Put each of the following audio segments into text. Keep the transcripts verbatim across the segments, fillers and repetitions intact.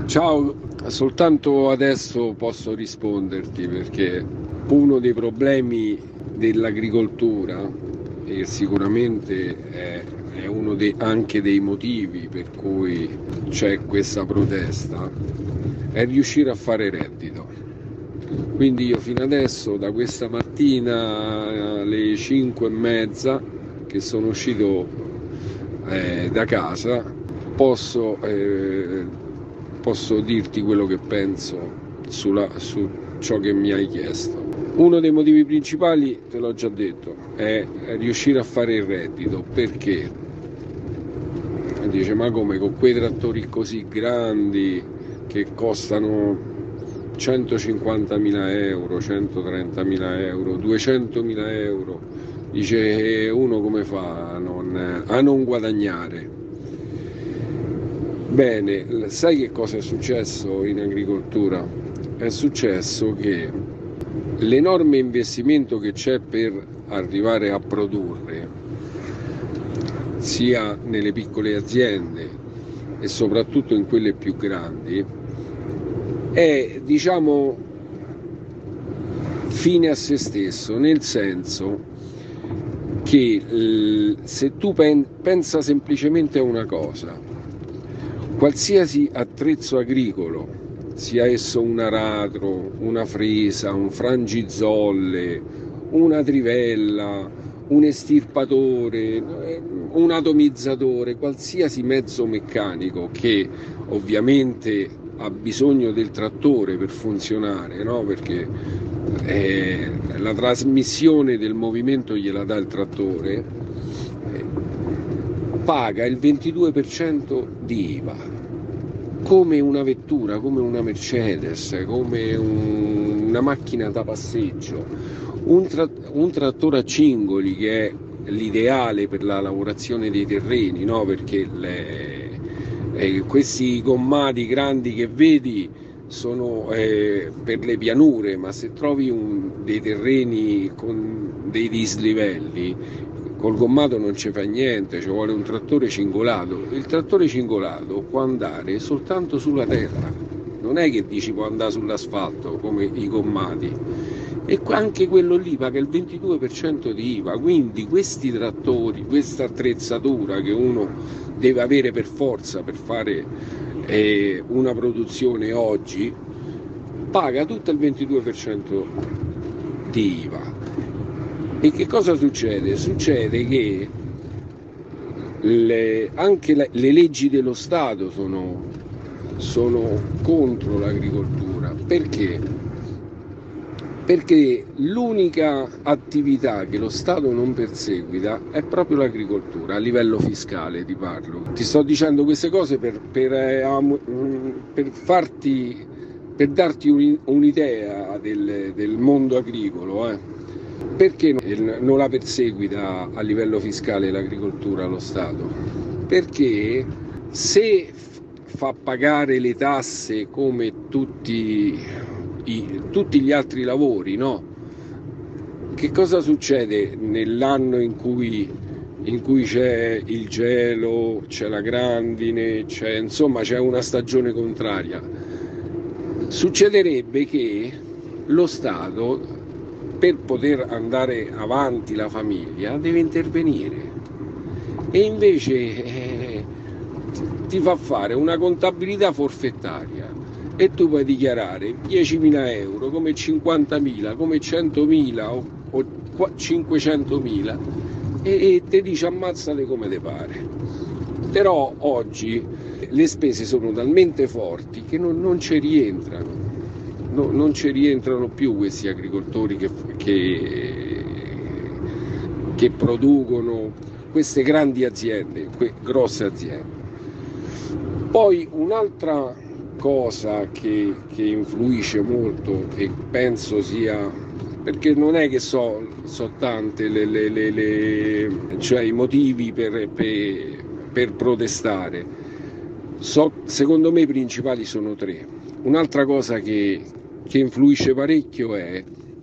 Ciao, soltanto adesso posso risponderti perché uno dei problemi dell'agricoltura, e sicuramente è, è uno dei, anche dei motivi per cui c'è questa protesta, è riuscire a fare reddito. Quindi io fino adesso, da questa mattina alle cinque e mezza che sono uscito eh, da casa, posso, eh, posso dirti quello che penso sulla, su ciò che mi hai chiesto. Uno dei motivi principali, te l'ho già detto, è riuscire a fare il reddito. Perché? Dice, ma come, con quei trattori così grandi che costano centocinquantamila euro, centotrentamila euro, duecentomila euro, dice, uno come fa a non, a non guadagnare? Bene, sai che cosa è successo in agricoltura? È successo che l'enorme investimento che c'è per arrivare a produrre, sia nelle piccole aziende e soprattutto in quelle più grandi, è, diciamo, fine a se stesso, nel senso che se tu pen- pensa semplicemente a una cosa, qualsiasi attrezzo agricolo, sia esso un aratro, una fresa, un frangizolle, una trivella, un estirpatore, un atomizzatore, qualsiasi mezzo meccanico che ovviamente ha bisogno del trattore per funzionare, no? Perché eh, la trasmissione del movimento gliela dà il trattore, eh, paga il ventidue per cento di I V A, come una vettura, come una Mercedes, come un, una macchina da passeggio. Un, tra, un trattore a cingoli, che è l'ideale per la lavorazione dei terreni, no? Perché le, eh, questi gommati grandi che vedi sono eh, per le pianure, ma se trovi un, dei terreni con dei dislivelli, col gommato non ci fa niente, ci vuole un trattore cingolato. Il trattore cingolato può andare soltanto sulla terra, non è che dici può andare sull'asfalto come i gommati. E anche quello lì paga il ventidue per cento di I V A, quindi questi trattori, questa attrezzatura che uno deve avere per forza per fare eh, una produzione oggi, paga tutto il ventidue per cento di I V A. E che cosa succede? Succede che le, anche le, le leggi dello Stato sono, sono contro l'agricoltura. Perché? Perché l'unica attività che lo Stato non perseguita è proprio l'agricoltura, a livello fiscale ti parlo. Ti sto dicendo queste cose per, per, eh, per farti, per darti un'idea del, del mondo agricolo. Eh. Perché non la perseguita a livello fiscale l'agricoltura allo Stato? Perché se fa pagare le tasse come tutti, i, tutti gli altri lavori, no? Che cosa succede nell'anno in cui, in cui c'è il gelo, c'è la grandine, c'è, insomma c'è una stagione contraria? Succederebbe che lo Stato, per poter andare avanti la famiglia, deve intervenire, e invece eh, ti fa fare una contabilità forfettaria e tu puoi dichiarare diecimila euro come cinquantamila, come centomila o, o cinquecentomila e, e ti dice ammazzate come te pare. Però oggi le spese sono talmente forti che non, non ci rientrano. No, non ci rientrano più questi agricoltori che, che, che producono queste grandi aziende, que, grosse aziende. Poi un'altra cosa che, che influisce molto, e penso sia, perché non è che so, so tante le, le, le, le, cioè i motivi per, per, per protestare, so, secondo me i principali sono tre. Un'altra cosa che che influisce parecchio è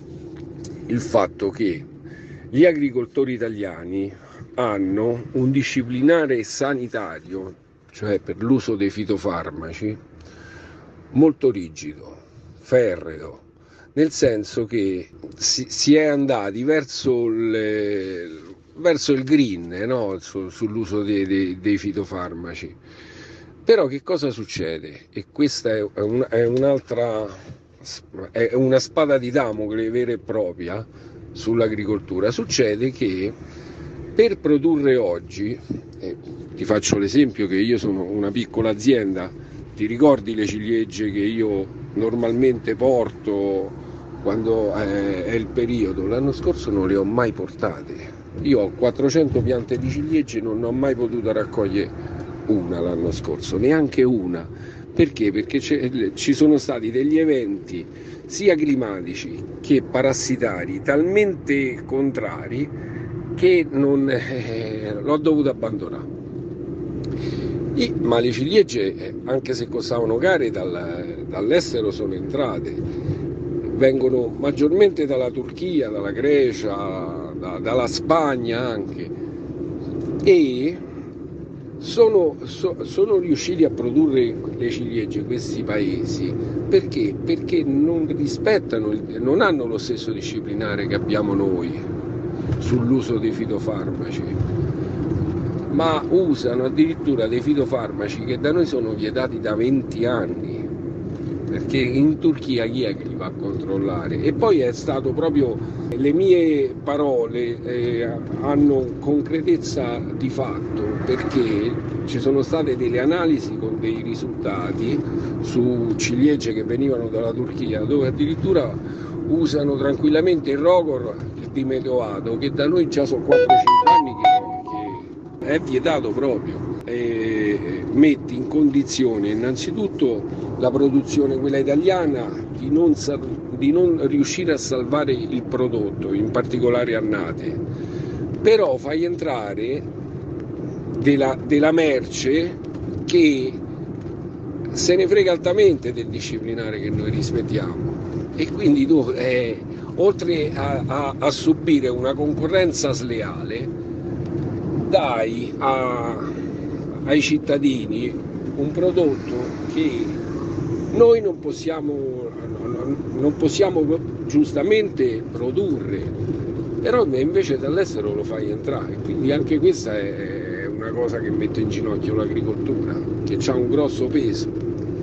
il fatto che gli agricoltori italiani hanno un disciplinare sanitario, cioè per l'uso dei fitofarmaci, molto rigido, ferreo, nel senso che si, si è andati verso il, verso il green, no? Su, sull'uso dei, dei, dei fitofarmaci. Però che cosa succede? E questa è, un, è un'altra, è una spada di Damocle vera e propria sull'agricoltura. Succede che per produrre oggi, eh, ti faccio l'esempio che io sono una piccola azienda, ti ricordi le ciliegie che io normalmente porto quando è il periodo? L'anno scorso non le ho mai portate. Io ho quattrocento piante di ciliegie e non ho mai potuto raccogliere una l'anno scorso, neanche una. Perché? Perché ci sono stati degli eventi sia climatici che parassitari talmente contrari che non eh, l'ho dovuto abbandonare. I, ma le ciliegie, anche se costavano care, dal, dall'estero sono entrate, vengono maggiormente dalla Turchia, dalla Grecia, da, dalla Spagna anche, e sono, so, sono riusciti a produrre le ciliegie questi paesi perché? Perché non rispettano, non hanno lo stesso disciplinare che abbiamo noi sull'uso dei fitofarmaci, ma usano addirittura dei fitofarmaci che da noi sono vietati da venti anni, perché in Turchia chi è che li va a controllare? E poi è stato proprio, le mie parole eh, hanno concretezza di fatto, perché ci sono state delle analisi con dei risultati su ciliegie che venivano dalla Turchia, dove addirittura usano tranquillamente il Rogor, il dimetoato, che da noi già sono quattro cinque anni che, che è vietato proprio. E metti in condizione innanzitutto la produzione, quella italiana, di non, di non riuscire a salvare il prodotto, in particolare annate, però fai entrare della, della merce che se ne frega altamente del disciplinare che noi rispettiamo, e quindi tu eh, oltre a, a, a subire una concorrenza sleale dai a, ai cittadini un prodotto che noi non possiamo, non possiamo giustamente produrre, però invece dall'estero lo fai entrare, quindi anche questa è una cosa che mette in ginocchio l'agricoltura, che ha un grosso peso.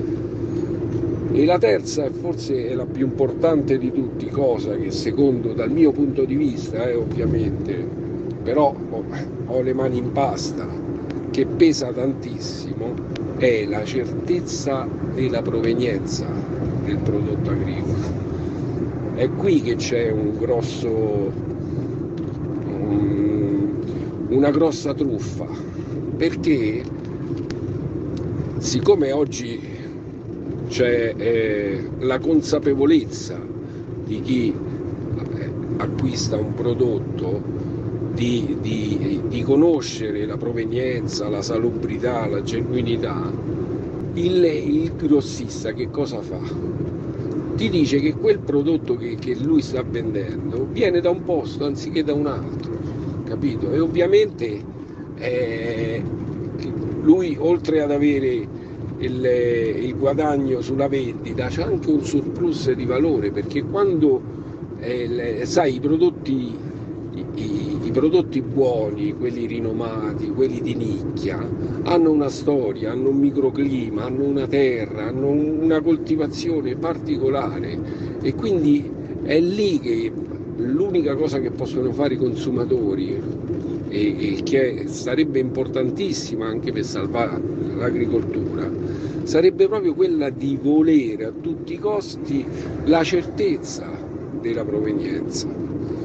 E la terza, forse è la più importante di tutti, cosa che secondo, dal mio punto di vista, eh, ovviamente, però ho, ho le mani in pasta, che pesa tantissimo, è la certezza della provenienza del prodotto agricolo. È qui che c'è un grosso, un, una grossa truffa, perché siccome oggi c'è eh, la consapevolezza di chi eh, acquista un prodotto di, di, di conoscere la provenienza, la salubrità, la genuinità, il, il grossista che cosa fa? Ti dice che quel prodotto che, che lui sta vendendo viene da un posto anziché da un altro, capito? E ovviamente eh, lui, oltre ad avere il, il guadagno sulla vendita, c'è anche un surplus di valore, perché quando eh, sai, i prodotti I, i prodotti buoni, quelli rinomati, quelli di nicchia, hanno una storia, hanno un microclima, hanno una terra, hanno una coltivazione particolare, e quindi è lì che l'unica cosa che possono fare i consumatori, e, e che sarebbe importantissima anche per salvare l'agricoltura, sarebbe proprio quella di volere a tutti i costi la certezza della provenienza.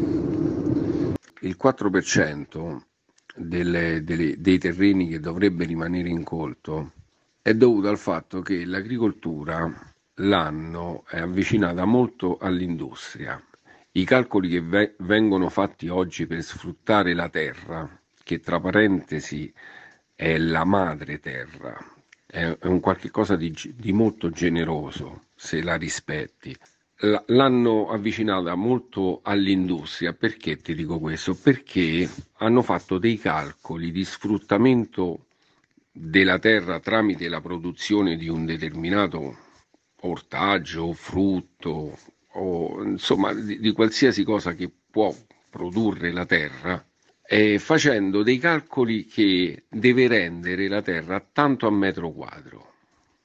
Il quattro per cento delle, delle, dei terreni che dovrebbe rimanere incolto è dovuto al fatto che l'agricoltura l'hanno è avvicinata molto all'industria. I calcoli che ve- vengono fatti oggi per sfruttare la terra, che tra parentesi è la madre terra, è, è un qualche cosa di, di molto generoso se la rispetti. L'hanno avvicinata molto all'industria. Perché ti dico questo? Perché hanno fatto dei calcoli di sfruttamento della terra tramite la produzione di un determinato ortaggio, frutto, o insomma di, di qualsiasi cosa che può produrre la terra, eh, facendo dei calcoli che deve rendere la terra tanto a metro quadro.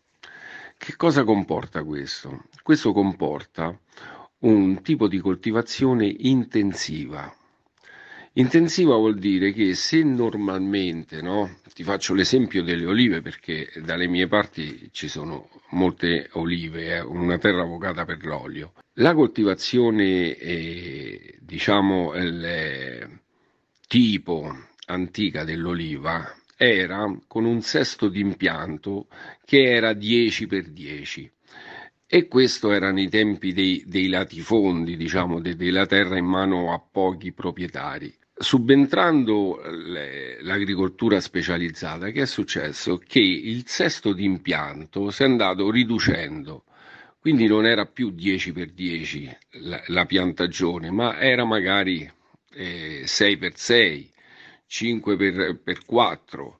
Che cosa comporta questo? Questo comporta un tipo di coltivazione intensiva. Intensiva vuol dire che se normalmente, no? Ti faccio l'esempio delle olive perché dalle mie parti ci sono molte olive, è una terra vocata per l'olio. La coltivazione, eh, diciamo, il tipo antica dell'oliva era con un sesto d'impianto che era dieci per dieci. E questo erano i tempi dei, dei latifondi, diciamo, de, della terra in mano a pochi proprietari. Subentrando le, l'agricoltura specializzata, che è successo? Che il sesto d'impianto si è andato riducendo, quindi non era più dieci per dieci la, la piantagione, ma era magari eh, sei per sei, cinque per quattro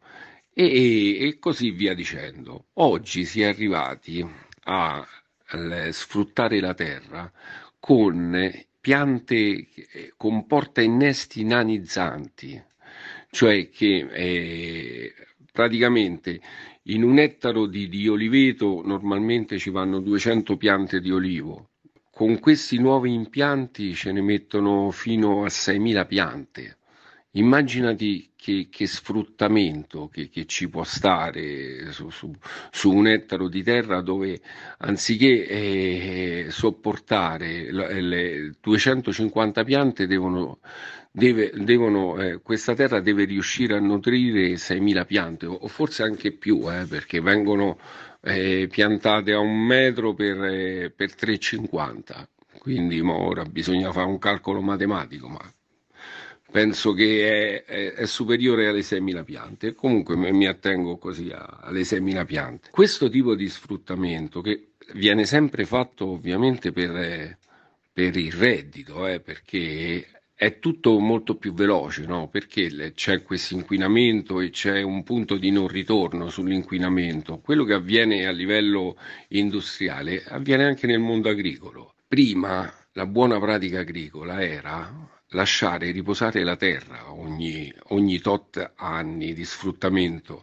e, e così via dicendo. Oggi si è arrivati a, a sfruttare la terra con piante con porta innesti nanizzanti, cioè che eh, praticamente in un ettaro di, di oliveto normalmente ci vanno duecento piante di olivo. Con questi nuovi impianti ce ne mettono fino a seimila piante. Immaginati che, che sfruttamento che, che ci può stare su, su, su un ettaro di terra dove anziché eh, sopportare le, le duecentocinquanta piante devono, deve, devono, eh, questa terra deve riuscire a nutrire seimila piante o forse anche più, eh, perché vengono eh, piantate a un metro per, eh, per tre virgola cinquanta. Quindi mo ora bisogna fare un calcolo matematico, ma penso che è, è, è superiore alle seimila piante. Comunque mi attengo così a, alle seimila piante. Questo tipo di sfruttamento che viene sempre fatto ovviamente per, per il reddito, eh, perché è tutto molto più veloce, no? Perché c'è questo inquinamento e c'è un punto di non ritorno sull'inquinamento. Quello che avviene a livello industriale avviene anche nel mondo agricolo. Prima la buona pratica agricola era lasciare riposare la terra ogni, ogni tot anni di sfruttamento,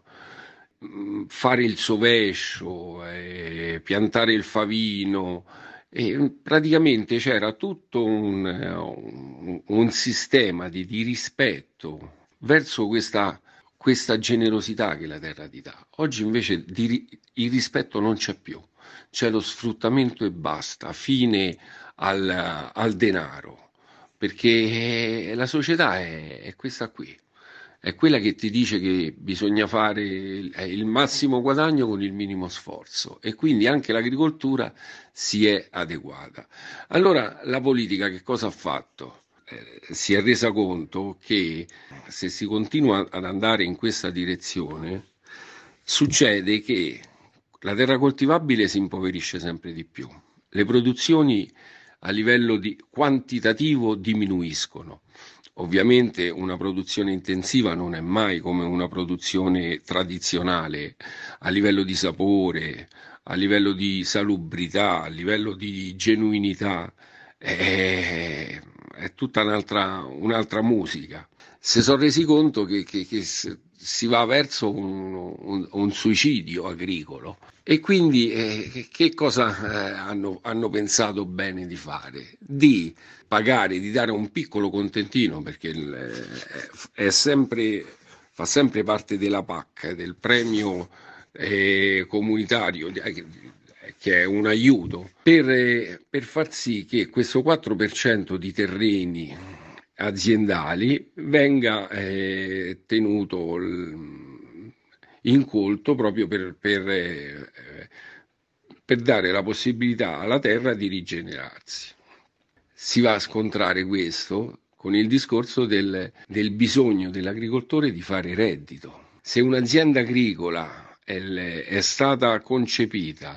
fare il sovescio, eh, piantare il favino. E praticamente c'era tutto un, un, un sistema di, di rispetto verso questa, questa generosità che la terra ti dà. Oggi invece di, il rispetto non c'è più, c'è lo sfruttamento e basta, fine al, al denaro, perché la società è, è questa qui. È quella che ti dice che bisogna fare il, il massimo guadagno con il minimo sforzo e quindi anche l'agricoltura si è adeguata. Allora la politica che cosa ha fatto? Eh, si è resa conto che se si continua ad andare in questa direzione, succede che la terra coltivabile si impoverisce sempre di più, le produzioni a livello di quantitativo diminuiscono. Ovviamente una produzione intensiva non è mai come una produzione tradizionale a livello di sapore, a livello di salubrità, a livello di genuinità, è, è tutta un'altra, un'altra musica. Si sono resi conto che, che, che si va verso un, un, un suicidio agricolo e quindi eh, che cosa eh, hanno, hanno pensato bene di fare? Di pagare, di dare un piccolo contentino perché il, eh, è sempre, fa sempre parte della P A C, del premio eh, comunitario, eh, che è un aiuto, per, eh, per far sì che questo quattro per cento di terreni aziendali venga eh, tenuto in conto proprio per, per, eh, per dare la possibilità alla terra di rigenerarsi. Si va a scontrare questo con il discorso del, del bisogno dell'agricoltore di fare reddito. Se un'azienda agricola è, è stata concepita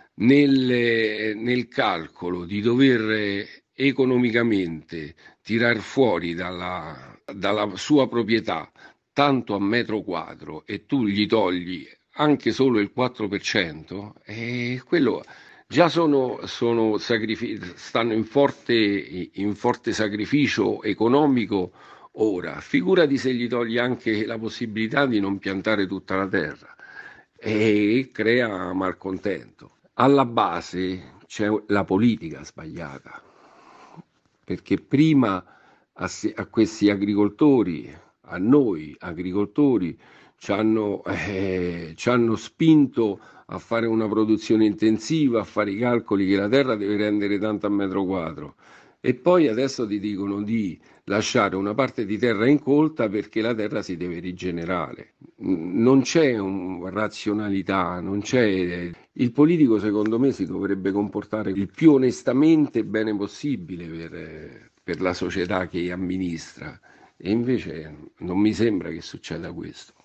nel, nel calcolo di dover economicamente tirar fuori dalla, dalla sua proprietà tanto a metro quadro e tu gli togli anche solo il quattro per cento, e quello già sono, sono sacrifi- stanno in forte, in forte sacrificio economico ora, figurati se gli togli anche la possibilità di non piantare tutta la terra e crea malcontento. Alla base c'è la politica sbagliata, perché prima a, se- a questi agricoltori, a noi agricoltori, ci hanno, eh, ci hanno spinto a fare una produzione intensiva, a fare i calcoli che la terra deve rendere tanto a metro quadro. E poi adesso ti dicono di lasciare una parte di terra incolta perché la terra si deve rigenerare. Non c'è un, razionalità, non c'è. Il politico, secondo me, si dovrebbe comportare il più onestamente e bene possibile per, per la società che amministra. E invece non mi sembra che succeda questo.